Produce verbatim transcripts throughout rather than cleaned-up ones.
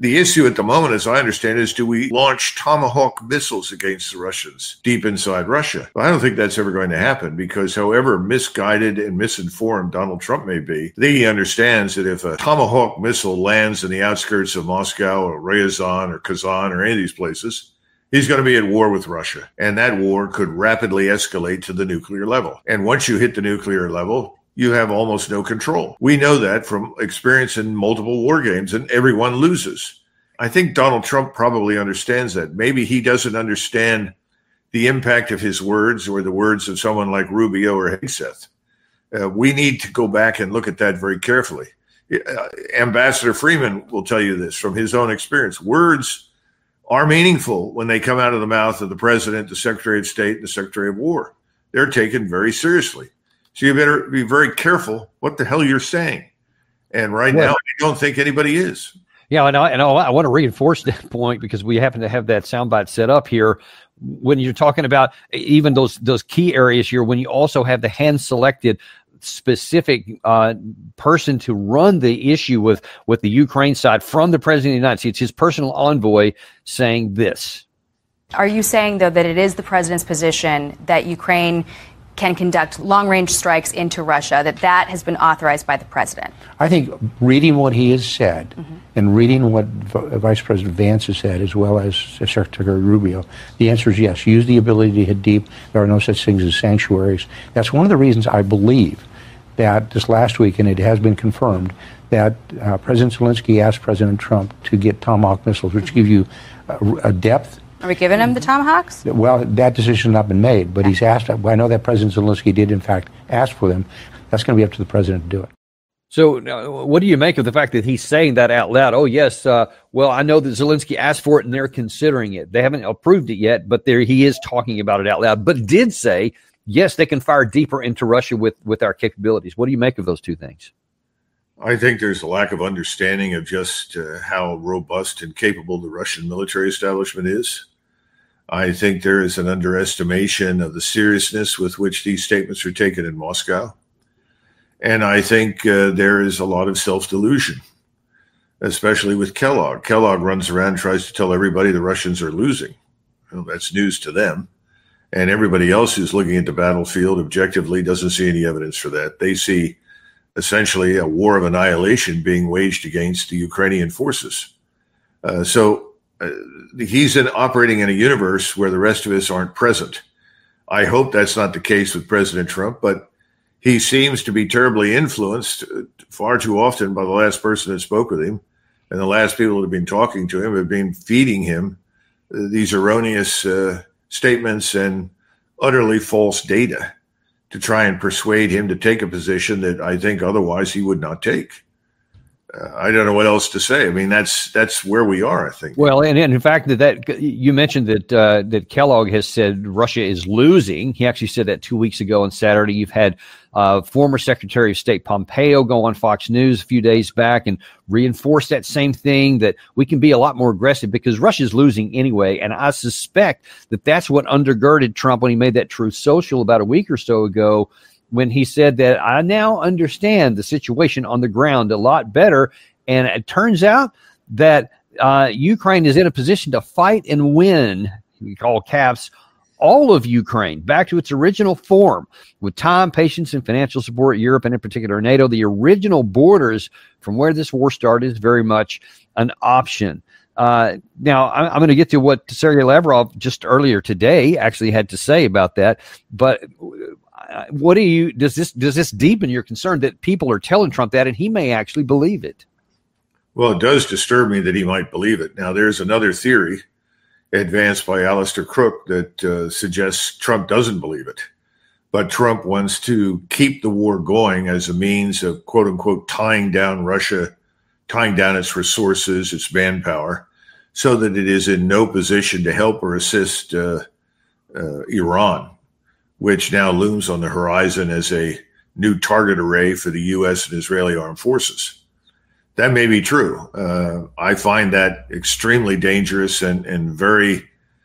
The issue at the moment, as I understand it, is do we launch Tomahawk missiles against the Russians deep inside Russia? Well, I don't think that's ever going to happen because however misguided and misinformed Donald Trump may be, I think he understands that if a Tomahawk missile lands in the outskirts of Moscow or Ryazan or Kazan or any of these places, he's going to be at war with Russia. And that war could rapidly escalate to the nuclear level. And once you hit the nuclear level, you have almost no control. We know that from experience in multiple war games, and everyone loses. I think Donald Trump probably understands that. Maybe he doesn't understand the impact of his words or the words of someone like Rubio or Hegseth. Uh, we need to go back and look at that very carefully. Uh, Ambassador Freeman will tell you this from his own experience. Words are meaningful when they come out of the mouth of the president, the Secretary of State, and the Secretary of War. They're taken very seriously. So you better be very careful what the hell you're saying. And right well, now, I don't think anybody is. Yeah, and I, and I want to reinforce that point because we happen to have that soundbite set up here. When you're talking about even those those key areas here, when you also have the hand-selected specific uh, person to run the issue with, with the Ukraine side from the President of the United States, his personal envoy saying this. Are you saying, though, that it is the president's position that Ukraine can conduct long-range strikes into Russia, that that has been authorized by the president? I think reading what he has said mm-hmm. and reading what v- Vice President Vance has said, as well as Secretary Rubio, the answer is yes. Use the ability to hit deep. There are no such things as sanctuaries. That's one of the reasons I believe that this last week, and it has been confirmed, that uh, President Zelensky asked President Trump to get Tomahawk missiles, which mm-hmm. give you a, a depth. Are we giving him the Tomahawks? Well, that decision has not been made, but he's asked. I know that President Zelensky did, in fact, ask for them. That's going to be up to the president to do it. So uh, what do you make of the fact that he's saying that out loud? Oh, yes, uh, well, I know that Zelensky asked for it and they're considering it. They haven't approved it yet, but there he is talking about it out loud, but did say, yes, they can fire deeper into Russia with, with our capabilities. What do you make of those two things? I think there's a lack of understanding of just uh, how robust and capable the Russian military establishment is. I think there is an underestimation of the seriousness with which these statements are taken in Moscow. And I think uh, there is a lot of self-delusion, especially with Kellogg. Kellogg runs around and tries to tell everybody the Russians are losing. Well, that's news to them. And everybody else who's looking at the battlefield objectively doesn't see any evidence for that. They see essentially a war of annihilation being waged against the Ukrainian forces. Uh, so uh, he's in, operating in a universe where the rest of us aren't present. I hope that's not the case with President Trump, but he seems to be terribly influenced uh, far too often by the last person that spoke with him. And the last people that have been talking to him have been feeding him uh, these erroneous uh, statements and utterly false data to try and persuade him to take a position that I think otherwise he would not take. Uh, I don't know what else to say. I mean, that's that's where we are, I think. Well, and, and in fact, that, that you mentioned that uh, that Kellogg has said Russia is losing. He actually said that two weeks ago on Saturday. You've had uh, former Secretary of State Pompeo go on Fox News a few days back and reinforce that same thing, that we can be a lot more aggressive because Russia's losing anyway. And I suspect that that's what undergirded Trump when he made that Truth Social about a week or so ago, when he said that I now understand the situation on the ground a lot better. And it turns out that uh, Ukraine is in a position to fight and win, we call caps, all of Ukraine back to its original form with time, patience, and financial support. Europe, and in particular NATO, the original borders from where this war started is very much an option. Uh, now, I'm, I'm going to get to what Sergei Lavrov just earlier today actually had to say about that. But what do you, does this, does this deepen your concern that people are telling Trump that and he may actually believe it? Well, it does disturb me that he might believe it. Now, there's another theory advanced by Alistair Crook that uh, suggests Trump doesn't believe it, but Trump wants to keep the war going as a means of, quote unquote, tying down Russia, tying down its resources, its manpower, so that it is in no position to help or assist uh, uh, Iran, which now looms on the horizon as a new target array for the U S and Israeli armed forces. That may be true. Uh, I find that extremely dangerous and, and very,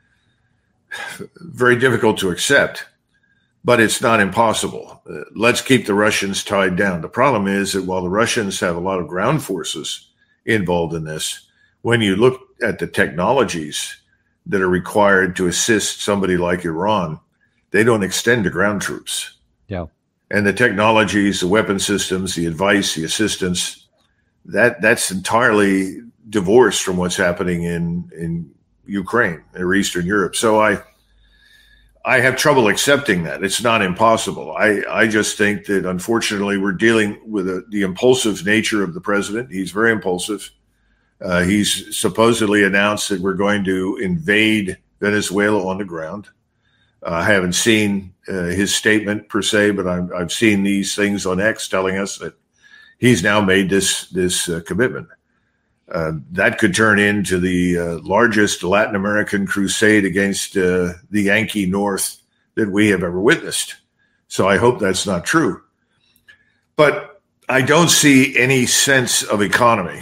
very difficult to accept, but it's not impossible. Uh, let's keep the Russians tied down. The problem is that while the Russians have a lot of ground forces involved in this, when you look at the technologies that are required to assist somebody like Iran, they don't extend to ground troops. Yeah. And the technologies, the weapon systems, the advice, the assistance, that that's entirely divorced from what's happening in, in Ukraine or Eastern Europe. So I I have trouble accepting that. It's not impossible. I, I just think that, unfortunately, we're dealing with a, the impulsive nature of the president. He's very impulsive. Uh, he's supposedly announced that we're going to invade Venezuela on the ground. Uh, I haven't seen uh, his statement per se, but I'm, I've seen these things on X telling us that he's now made this this uh, commitment. Uh, that could turn into the uh, largest Latin American crusade against uh, the Yankee North that we have ever witnessed. So I hope that's not true. But I don't see any sense of economy.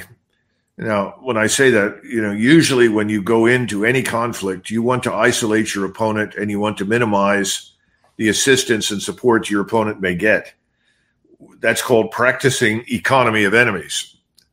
Now, when I say that, you know, usually when you go into any conflict, you want to isolate your opponent and you want to minimize the assistance and support your opponent may get. That's called practicing economy of enemies.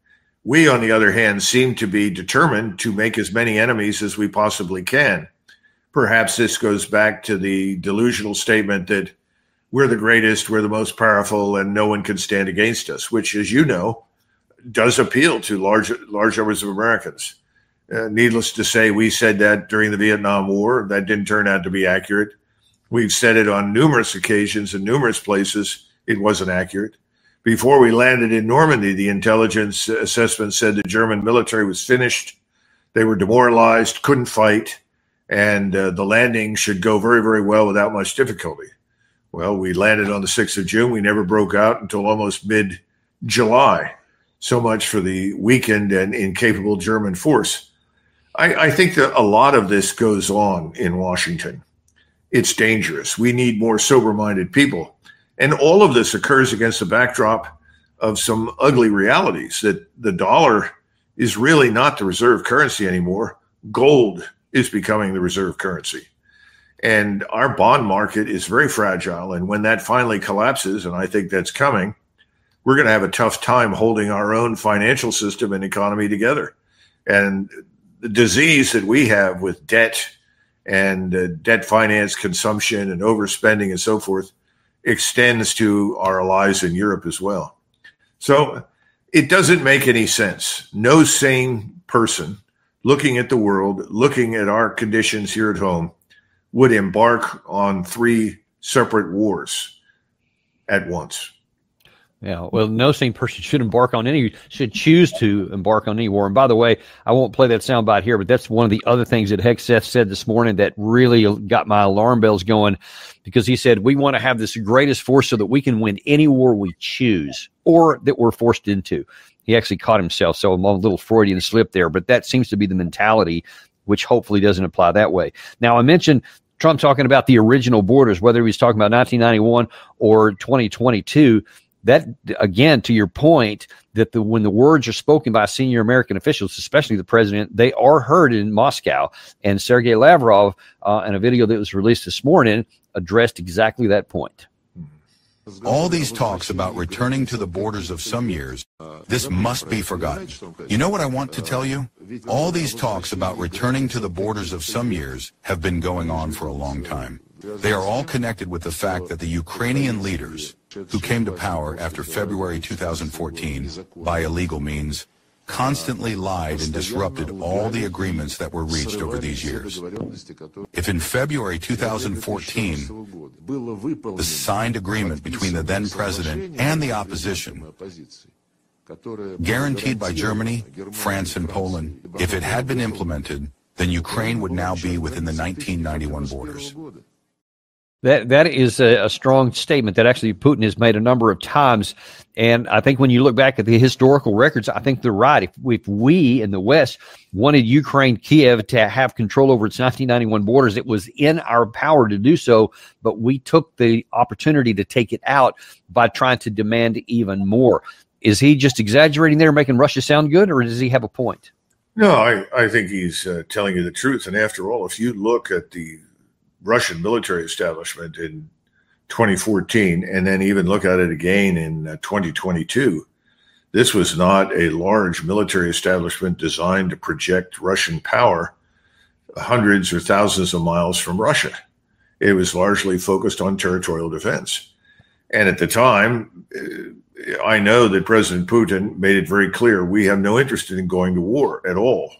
We, on the other hand, seem to be determined to make as many enemies as we possibly can. Perhaps this goes back to the delusional statement that we're the greatest, we're the most powerful, and no one can stand against us, which, as you know, does appeal to large, large numbers of Americans. Uh, needless to say, we said that during the Vietnam War. That didn't turn out to be accurate. We've said it on numerous occasions in numerous places. It wasn't accurate. Before we landed in Normandy, the intelligence assessment said the German military was finished. They were demoralized, couldn't fight, and uh, the landing should go very, very well without much difficulty. Well, we landed on the sixth of June. We never broke out until almost mid-July. So much for the weakened and incapable German force. I, I think that a lot of this goes on in Washington. It's dangerous. We need more sober-minded people. And all of this occurs against the backdrop of some ugly realities that the dollar is really not the reserve currency anymore. Gold is becoming the reserve currency. And our bond market is very fragile. And when that finally collapses, and I think that's coming, we're going to have a tough time holding our own financial system and economy together. And the disease that we have with debt and uh, debt finance consumption and overspending and so forth extends to our allies in Europe as well. So it doesn't make any sense. No sane person looking at the world, looking at our conditions here at home, would embark on three separate wars at once. Yeah, well, no sane person should embark on any, should choose to embark on any war. And by the way, I won't play that soundbite here, but that's one of the other things that Hegseth said this morning that really got my alarm bells going, because he said, we want to have this greatest force so that we can win any war we choose or that we're forced into. He actually caught himself, so I'm a little Freudian slip there, but that seems to be the mentality, which hopefully doesn't apply that way. Now, I mentioned Trump talking about the original borders, whether he was talking about nineteen ninety-one or twenty twenty-two. That, again, to your point, that the, when the words are spoken by senior American officials, especially the president, they are heard in Moscow. And Sergei Lavrov, uh, in a video that was released this morning, addressed exactly that point. All these talks about returning to the borders of some years, this must be forgotten. You know what I want to tell you? All these talks about returning to the borders of some years have been going on for a long time. They are all connected with the fact that the Ukrainian leaders, who came to power after February two thousand fourteen by illegal means, constantly lied and disrupted all the agreements that were reached over these years. If in February two thousand fourteen, the signed agreement between the then president and the opposition, guaranteed by Germany, France, and Poland, if it had been implemented, then Ukraine would now be within the nineteen ninety-one borders. That that is a, a strong statement that actually Putin has made a number of times. And I think when you look back at the historical records, I think they're right. If, if we in the West wanted Ukraine, Kiev, to have control over its nineteen ninety-one borders, it was in our power to do so. But we took the opportunity to take it out by trying to demand even more. Is he just exaggerating there, making Russia sound good, or does he have a point? No, I, I think he's uh, telling you the truth. And after all, if you look at the Russian military establishment in twenty fourteen, and then even look at it again in uh, twenty twenty-two, This was not a large military establishment designed to project Russian power hundreds or thousands of miles from Russia. It was largely focused on territorial defense. And at the time, I know that President Putin made it very clear, we have no interest in going to war at all.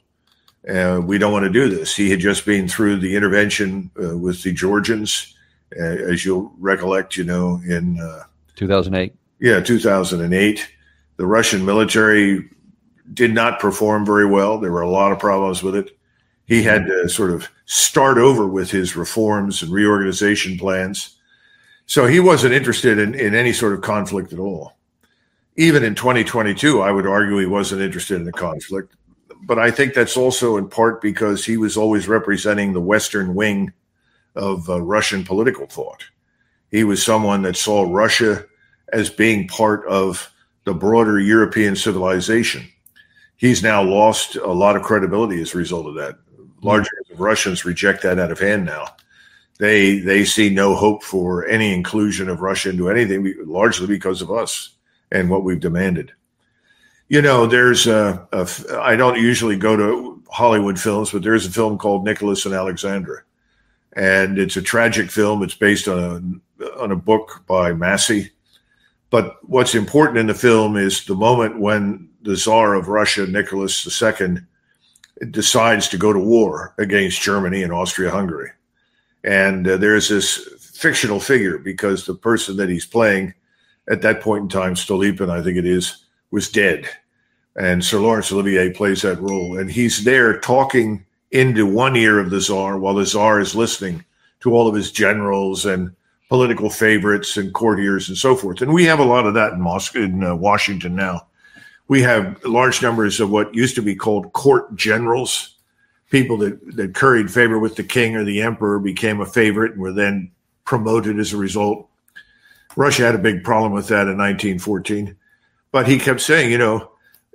Uh, we don't want to do this. He had just been through the intervention uh, with the Georgians, uh, as you'll recollect, you know, in uh, two thousand eight. Yeah, two thousand eight. The Russian military did not perform very well. There were a lot of problems with it. He had to sort of start over with his reforms and reorganization plans. So he wasn't interested in, in any sort of conflict at all. Even in twenty twenty-two, I would argue he wasn't interested in the conflict. But I think that's also in part because he was always representing the Western wing of uh, Russian political thought. He was someone that saw Russia as being part of the broader European civilization. He's now lost a lot of credibility as a result of that. Large numbers of Russians reject that out of hand now. They they see no hope for any inclusion of Russia into anything, largely because of us and what we've demanded. You know, there's a, a I don't usually go to Hollywood films, but there's a film called Nicholas and Alexandra. And it's a tragic film. It's based on a, on a book by Massey. But what's important in the film is the moment when the Tsar of Russia, Nicholas the Second, decides to go to war against Germany and Austria-Hungary. And uh, there's this fictional figure because the person that he's playing at that point in time, Stolypin, I think it is, was dead. And Sir Laurence Olivier plays that role. And he's there talking into one ear of the Tsar while the Tsar is listening to all of his generals and political favorites and courtiers and so forth. And we have a lot of that in Moscow, in uh, Washington now. We have large numbers of what used to be called court generals, people that, that curried favor with the king or the emperor, became a favorite and were then promoted as a result. Russia had a big problem with that in nineteen fourteen. But he kept saying, you know,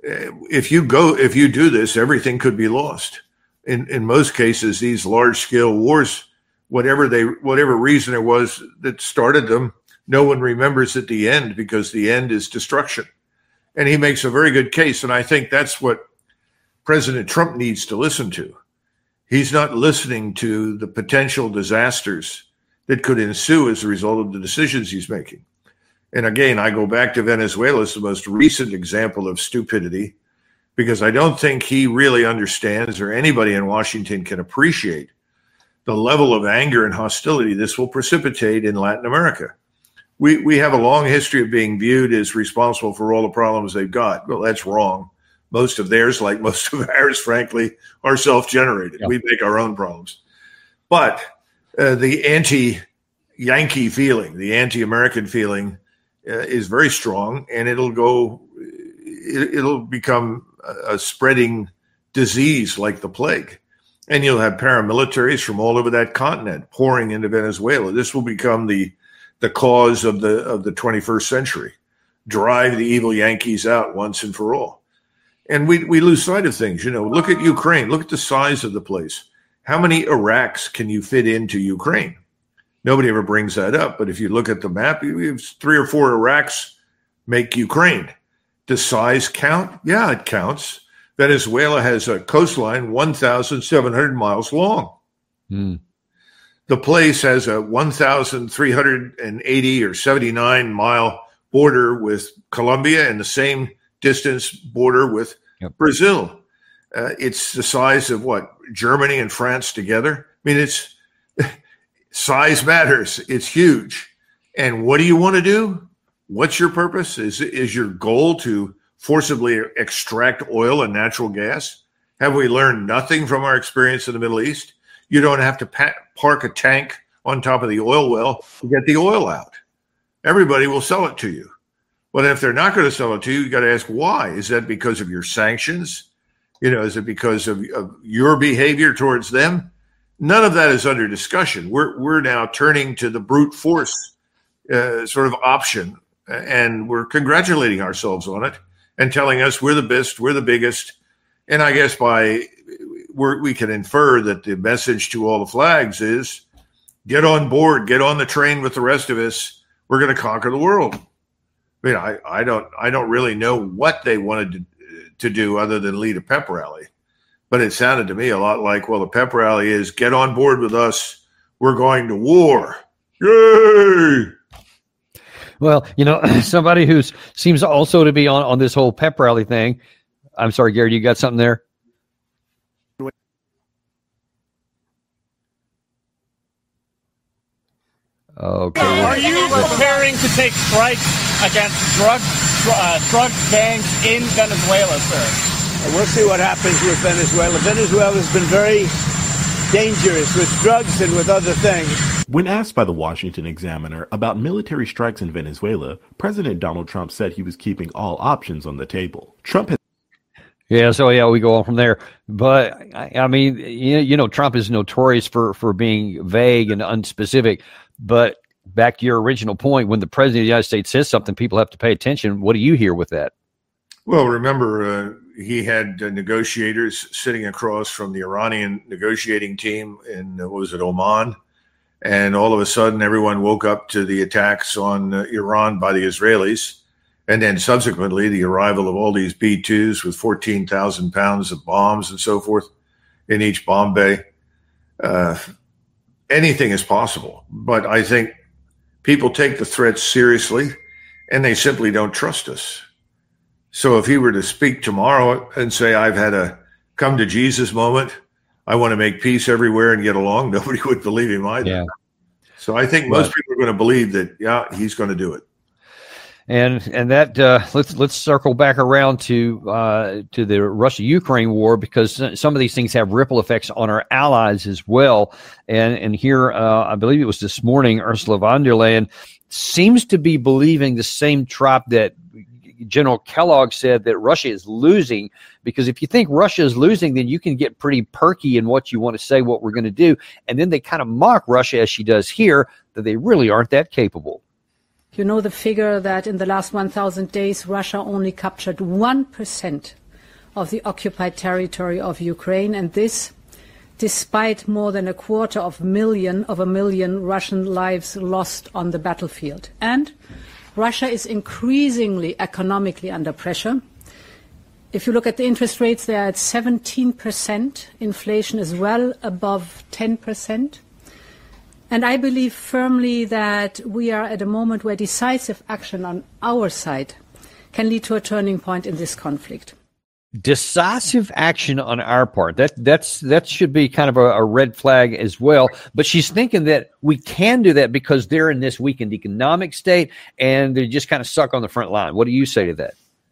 if you go, if you do this, everything could be lost. In in most cases, these large-scale wars, whatever they, whatever reason there was that started them, no one remembers at the end because the end is destruction. And he makes a very good case. And I think that's what President Trump needs to listen to. He's not listening to the potential disasters that could ensue as a result of the decisions he's making. And again, I go back to Venezuela as the most recent example of stupidity, because I don't think he really understands, or anybody in Washington can appreciate, the level of anger and hostility this will precipitate in Latin America. We we have a long history of being viewed as responsible for all the problems they've got. Well, that's wrong. Most of theirs, like most of ours, frankly, are self-generated. Yep. We make our own problems. But uh, the anti-Yankee feeling, the anti-American feeling uh, is very strong, and it'll go, it, it'll become a, a spreading disease like the plague. And you'll have paramilitaries from all over that continent pouring into Venezuela. This will become the the cause of the of the twenty-first century. Drive the evil Yankees out once and for all. And we we lose sight of things. You know, look at Ukraine. Look at the size of the place. How many Iraqs can you fit into Ukraine? Nobody ever brings that up. But if you look at the map, you have three or four Iraqs make Ukraine. Does size count? Yeah, it counts. Venezuela has a coastline one thousand seven hundred miles long. Mm. The place has a one thousand three hundred eighty or seventy-nine mile border with Colombia and the same distance border with yep. Brazil. Uh, it's the size of what? Germany and France together? I mean, it's size matters. It's huge. And what do you want to do? What's your purpose? Is, is your goal to forcibly extract oil and natural gas? Have we learned nothing from our experience in the Middle East? You don't have to pa- park a tank on top of the oil well to get the oil out. Everybody will sell it to you. But if they're not going to sell it to you, you got to ask why. Is that because of your sanctions? You know, is it because of, of your behavior towards them? None of that is under discussion. We're we're now turning to the brute force uh, sort of option, and we're congratulating ourselves on it and telling us we're the best, we're the biggest. And I guess by we're, we can infer that the message to all the flags is get on board, get on the train with the rest of us. We're going to conquer the world. I mean, I, I don't I don't really know what they wanted to, to do other than lead a pep rally. But it sounded to me a lot like, well, the pep rally is get on board with us. We're going to war. Yay! Well, you know, somebody who seems also to be on, on this whole pep rally thing. I'm sorry, Gary, you got something there? Okay. Are you preparing to take strikes against drug uh, drug gangs in Venezuela, sir? We'll see what happens with Venezuela. Venezuela has been very dangerous with drugs and with other things. When asked by the Washington Examiner about military strikes in Venezuela, President Donald Trump said he was keeping all options on the table. Trump has Yeah, so yeah, we go on from there. But I, I mean, you, you know, Trump is notorious for, for being vague and unspecific. But back to your original point, when the president of the United States says something, people have to pay attention. What do you hear with that? Well, remember, uh, he had uh, negotiators sitting across from the Iranian negotiating team in, uh, what was it, Oman? And all of a sudden, everyone woke up to the attacks on uh, Iran by the Israelis. And then subsequently, the arrival of all these B twos with fourteen thousand pounds of bombs and so forth in each bomb bay. Uh, anything is possible. But I think people take the threats seriously, and they simply don't trust us. So if he were to speak tomorrow and say, I've had a come to Jesus moment, I want to make peace everywhere and get along, nobody would believe him either. Yeah. So I think most people are going to believe that, yeah, he's going to do it. And and that uh, let's let's circle back around to uh, to the Russia-Ukraine war, because some of these things have ripple effects on our allies as well. And and here, uh, I believe it was this morning, Ursula von der Leyen seems to be believing the same trap that General Kellogg said, that Russia is losing. Because if you think Russia is losing, then you can get pretty perky in what you want to say, what we're going to do. And then they kind of mock Russia, as she does here, that they really aren't that capable. You know the figure that in the last one thousand days, Russia only captured one percent of the occupied territory of Ukraine, and this despite more than a quarter of, million, of a million Russian lives lost on the battlefield. And Russia is increasingly economically under pressure. If you look at the interest rates, they are at seventeen percent. Inflation is well above ten percent. And I believe firmly that we are at a moment where decisive action on our side can lead to a turning point in this conflict. Decisive action on our part. That that's that should be kind of a, a red flag as well. But she's thinking that we can do that because they're in this weakened economic state and they're just kind of stuck on the front line. What do you say to that?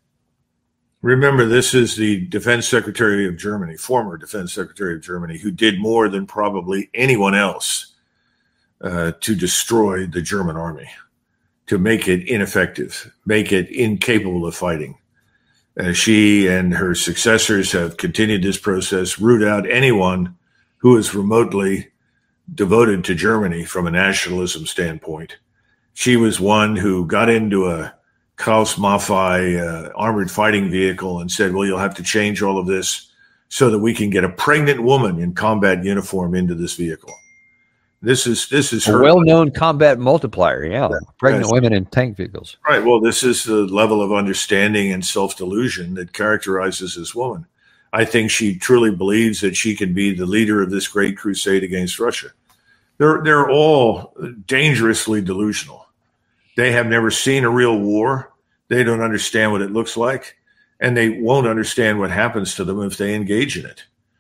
Remember, this is the Defense Secretary of Germany, former Defense Secretary of Germany, who did more than probably anyone else Uh, to destroy the German army, to make it ineffective, make it incapable of fighting. Uh, she and her successors have continued this process, root out anyone who is remotely devoted to Germany from a nationalism standpoint. She was one who got into a Krauss Maffei uh, armored fighting vehicle and said, well, you'll have to change all of this so that we can get a pregnant woman in combat uniform into this vehicle. This is this is her a well-known combat multiplier, yeah. yeah. Pregnant yes. women in tank vehicles. Right. Well, this is the level of understanding and self-delusion that characterizes this woman. I think she truly believes that she can be the leader of this great crusade against Russia. They're they're all dangerously delusional. They have never seen a real war. They don't understand what it looks like, and they won't understand what happens to them if they engage in it.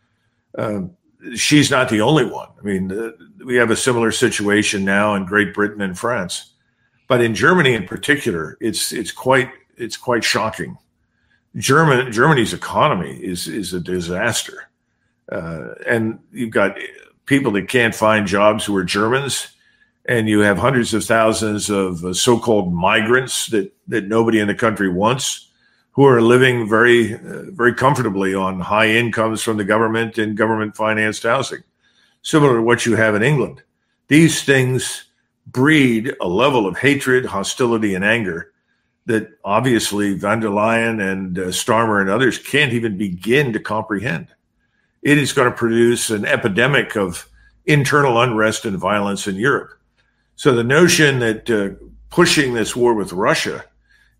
Um, she's not the only one. I mean, uh, we have a similar situation now in Great Britain and France, but in Germany in particular, it's it's quite it's quite shocking. German Germany's economy is is a disaster, uh, and you've got people that can't find jobs who are Germans, and you have hundreds of thousands of uh, so-called migrants that that nobody in the country wants, who are living very, uh, very comfortably on high incomes from the government and government-financed housing, similar to what you have in England. These things breed a level of hatred, hostility, and anger that obviously von der Leyen and uh, Starmer and others can't even begin to comprehend. It is going to produce an epidemic of internal unrest and violence in Europe. So the notion that uh, pushing this war with Russia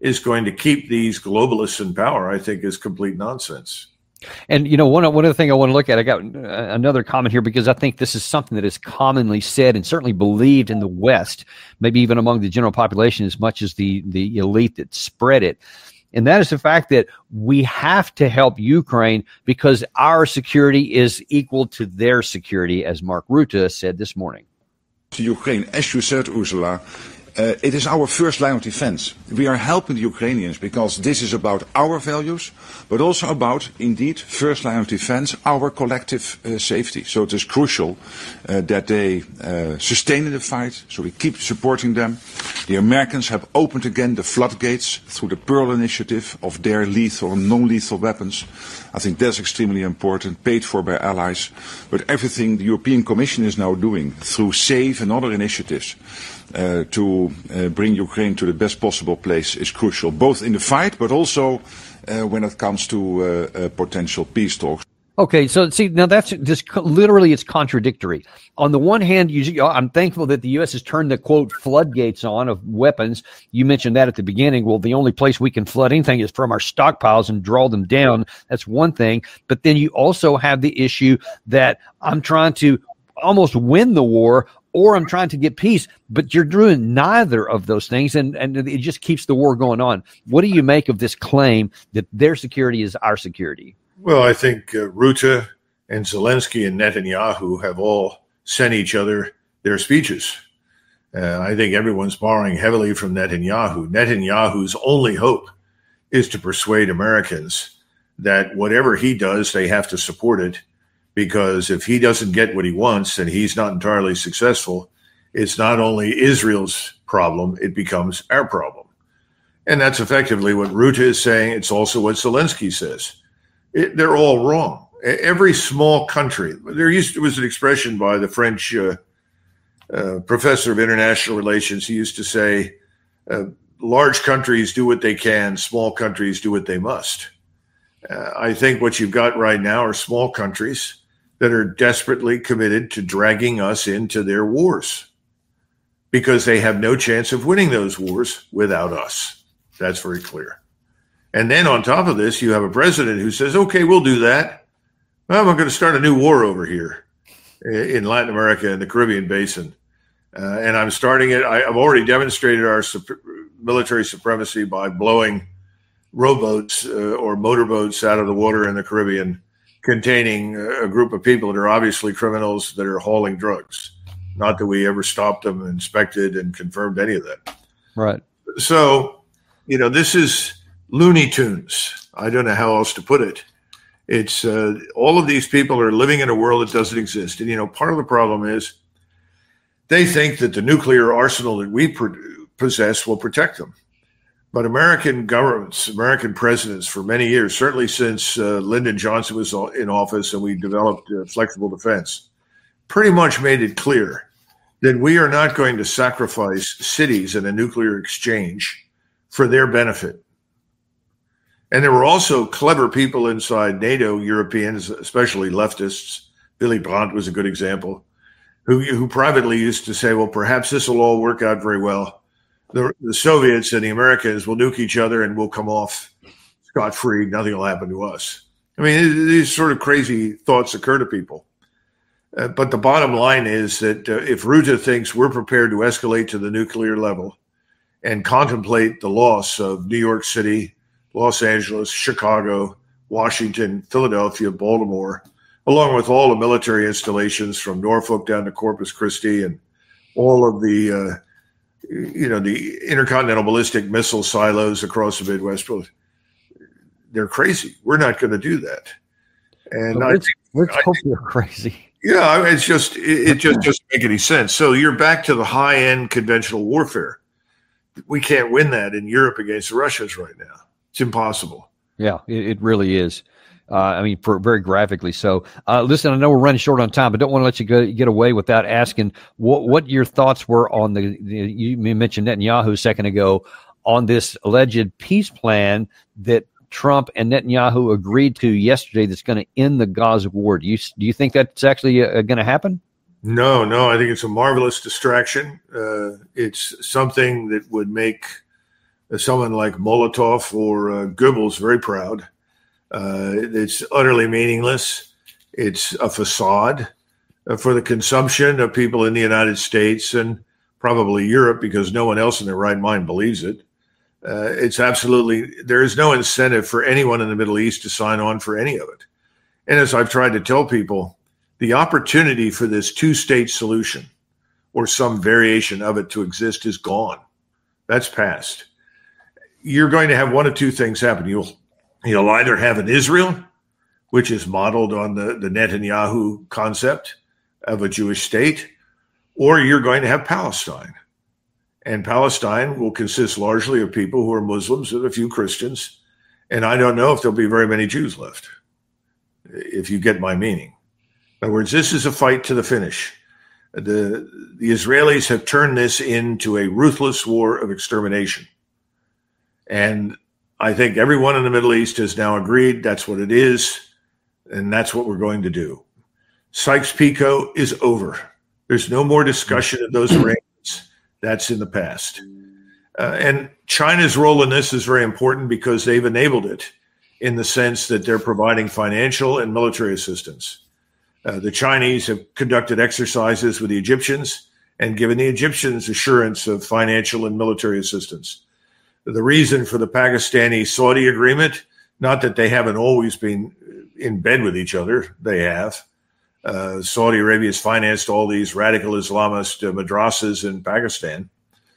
is going to keep these globalists in power, I think is complete nonsense. And, you know, one, one other thing I want to look at, I got another comment here because I think this is something that is commonly said and certainly believed in the West, maybe even among the general population as much as the, the elite that spread it. And that is the fact that we have to help Ukraine because our security is equal to their security, as Mark Rutte said this morning. To Ukraine, as you said, Ursula, Uh, it is our first line of defense. We are helping the Ukrainians because this is about our values, but also about, indeed, first line of defense, our collective uh, safety. So it is crucial uh, that they uh, sustain in the fight, so we keep supporting them. The Americans have opened again the floodgates through the Pearl Initiative of their lethal and non-lethal weapons. I think that's extremely important, paid for by allies. But everything the European Commission is now doing through SAVE and other initiatives Uh, to uh, bring Ukraine to the best possible place is crucial, both in the fight, but also uh, when it comes to uh, uh, potential peace talks. Okay, so see, now that's just literally it's contradictory. On the one hand, you, I'm thankful that the U S has turned the, quote, floodgates on of weapons. You mentioned that at the beginning. Well, the only place we can flood anything is from our stockpiles and draw them down. That's one thing. But then you also have the issue that I'm trying to almost win the war or I'm trying to get peace, but you're doing neither of those things, and, and it just keeps the war going on. What do you make of this claim that their security is our security? Well, I think uh, Rutte and Zelensky and Netanyahu have all sent each other their speeches. Uh, I think everyone's borrowing heavily from Netanyahu. Netanyahu's only hope is to persuade Americans that whatever he does, they have to support it. Because if he doesn't get what he wants and he's not entirely successful, it's not only Israel's problem, it becomes our problem. And that's effectively what Rutte is saying. It's also what Zelensky says. It, they're all wrong. Every small country, there used to, was an expression by the French uh, uh, professor of international relations. He used to say, uh, large countries do what they can, small countries do what they must. Uh, I think what you've got right now are small countries that are desperately committed to dragging us into their wars because they have no chance of winning those wars without us. That's very clear. And then on top of this, you have a president who says, okay, we'll do that. Well, I'm going to start a new war over here in Latin America and the Caribbean basin. Uh, and I'm starting it. I, I've already demonstrated our sup- military supremacy by blowing rowboats uh, or motorboats out of the water in the Caribbean containing a group of people that are obviously criminals that are hauling drugs. Not that we ever stopped them, inspected, and confirmed any of that. Right. So, you know, this is Looney Tunes. I don't know how else to put it. It's uh, all of these people are living in a world that doesn't exist. And, you know, part of the problem is they think that the nuclear arsenal that we pro- possess will protect them. But American governments, American presidents for many years, certainly since uh, Lyndon Johnson was in office and we developed uh, flexible defense, pretty much made it clear that we are not going to sacrifice cities in a nuclear exchange for their benefit. And there were also clever people inside NATO, Europeans, especially leftists. Willy Brandt was a good example, who, who privately used to say, well, perhaps this will all work out very well. The, the Soviets and the Americans will nuke each other and we'll come off scot-free. Nothing will happen to us. I mean, these sort of crazy thoughts occur to people. Uh, but the bottom line is that uh, if Rutte thinks we're prepared to escalate to the nuclear level and contemplate the loss of New York City, Los Angeles, Chicago, Washington, Philadelphia, Baltimore, along with all the military installations from Norfolk down to Corpus Christi and all of the uh, you know, the intercontinental ballistic missile silos across the Midwest, they're crazy. We're not going to do that. And well, I let's, think, let's I hope think, they're crazy. Yeah, it's just, it, it just doesn't make any sense. So you're back to the high end conventional warfare. We can't win that in Europe against the Russians right now. It's impossible. Yeah, it, it really is. Uh, I mean, for very graphically. So, uh, listen, I know we're running short on time, but don't want to let you go, get away without asking what what your thoughts were on the, the. You mentioned Netanyahu a second ago on this alleged peace plan that Trump and Netanyahu agreed to yesterday. That's going to end the Gaza war. Do you do you think that's actually uh, going to happen? No, no. I think it's a marvelous distraction. Uh, it's something that would make uh, someone like Molotov or uh, Goebbels very proud. Uh, it's utterly meaningless. It's a facade uh, for the consumption of people in the United States and probably Europe, because no one else in their right mind believes it. Uh, it's absolutely, there is no incentive for anyone in the Middle East to sign on for any of it. And as I've tried to tell people, the opportunity for this two-state solution or some variation of it to exist is gone. That's past. You're going to have one of two things happen. You'll, you'll either have an Israel, which is modeled on the, the Netanyahu concept of a Jewish state, or you're going to have Palestine. And Palestine will consist largely of people who are Muslims and a few Christians. And I don't know if there'll be very many Jews left, if you get my meaning. In other words, this is a fight to the finish. The, the Israelis have turned this into a ruthless war of extermination. And I think everyone in the Middle East has now agreed that's what it is, and that's what we're going to do. Sykes-Picot is over. There's no more discussion of those arrangements. That's in the past. Uh, and China's role in this is very important because they've enabled it in the sense that they're providing financial and military assistance. Uh, the Chinese have conducted exercises with the Egyptians and given the Egyptians assurance of financial and military assistance. The reason for the Pakistani-Saudi agreement, not that they haven't always been in bed with each other, they have. Uh, Saudi Arabia has financed all these radical Islamist uh, madrasas in Pakistan.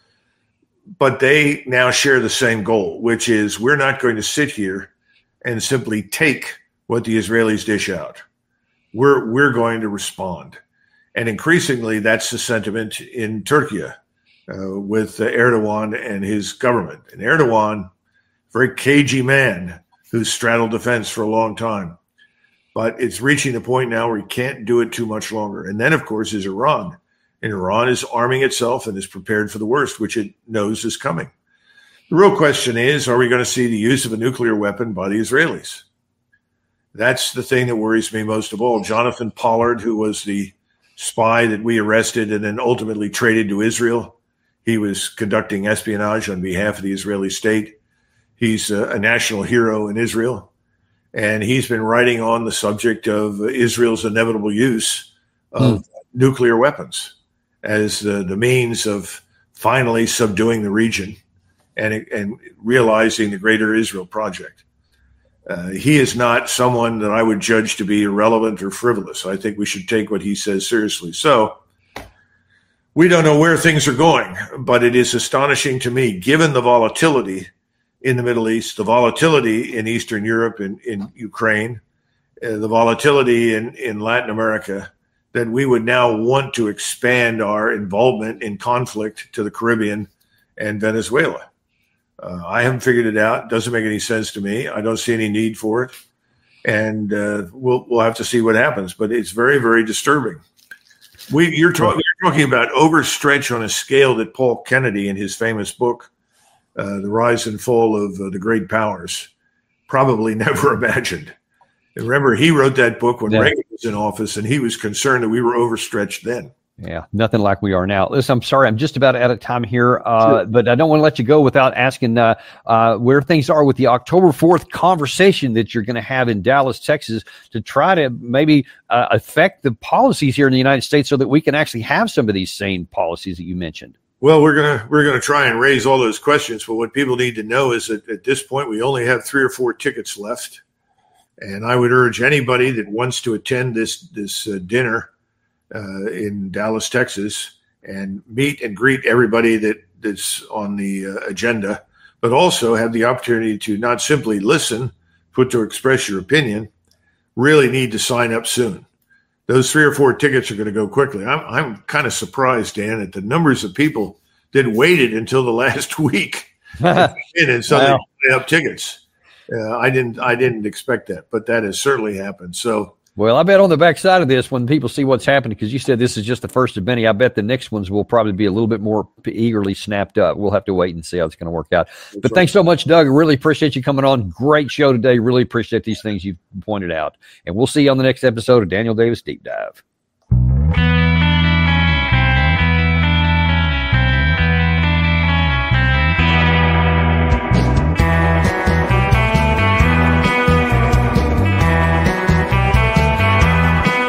But they now share the same goal, which is we're not going to sit here and simply take what the Israelis dish out. We're, we're going to respond. And increasingly, that's the sentiment in Turkey uh, with uh, Erdogan and his government. And Erdogan, very cagey man who's straddled the fence for a long time. But it's reaching the point now where he can't do it too much longer. And then, of course, is Iran. And Iran is arming itself and is prepared for the worst, which it knows is coming. The real question is, are we going to see the use of a nuclear weapon by the Israelis? That's the thing that worries me most of all. Jonathan Pollard, who was the spy that we arrested and then ultimately traded to Israel, he was conducting espionage on behalf of the Israeli state. He's a, a national hero in Israel. And he's been writing on the subject of Israel's inevitable use of mm. nuclear weapons as the, the means of finally subduing the region and, and realizing the Greater Israel Project. Uh, he is not someone that I would judge to be irrelevant or frivolous. I think we should take what he says seriously. So we don't know where things are going, but it is astonishing to me, given the volatility in the Middle East, the volatility in Eastern Europe and in Ukraine, uh, the volatility in, in Latin America, that we would now want to expand our involvement in conflict to the Caribbean and Venezuela. Uh, I haven't figured it out. It doesn't make any sense to me. I don't see any need for it. And uh, we'll we'll have to see what happens. But it's very, very disturbing. We You're, talk, you're talking about overstretch on a scale that Paul Kennedy, in his famous book, uh, The Rise and Fall of uh, the Great Powers, probably never imagined. And remember, he wrote that book when yeah. Reagan was in office, and he was concerned that we were overstretched then. Yeah, nothing like we are now. Listen, I'm sorry, I'm just about out of time here, uh, sure. but I don't want to let you go without asking uh, uh, where things are with the October fourth conversation that you're going to have in Dallas, Texas, to try to maybe uh, affect the policies here in the United States so that we can actually have some of these sane policies that you mentioned. Well, we're gonna we're gonna try and raise all those questions, but what people need to know is that at this point we only have three or four tickets left, and I would urge anybody that wants to attend this this uh, dinner Uh, in Dallas, Texas, and meet and greet everybody that, that's on the uh, agenda, but also have the opportunity to not simply listen, but to express your opinion, really need to sign up soon. Those three or four tickets are going to go quickly. I'm, I'm kind of surprised, Dan, at the numbers of people that waited until the last week and suddenly wow. they have tickets. Uh, I didn't, I didn't expect that, but that has certainly happened. So, well, I bet on the backside of this, when people see what's happening, because you said this is just the first of many, I bet the next ones will probably be a little bit more eagerly snapped up. We'll have to wait and see how it's going to work out. That's but right. Thanks so much, Doug. I really appreciate you coming on. Great show today. Really appreciate these things you've pointed out. And we'll see you on the next episode of Daniel Davis Deep Dive.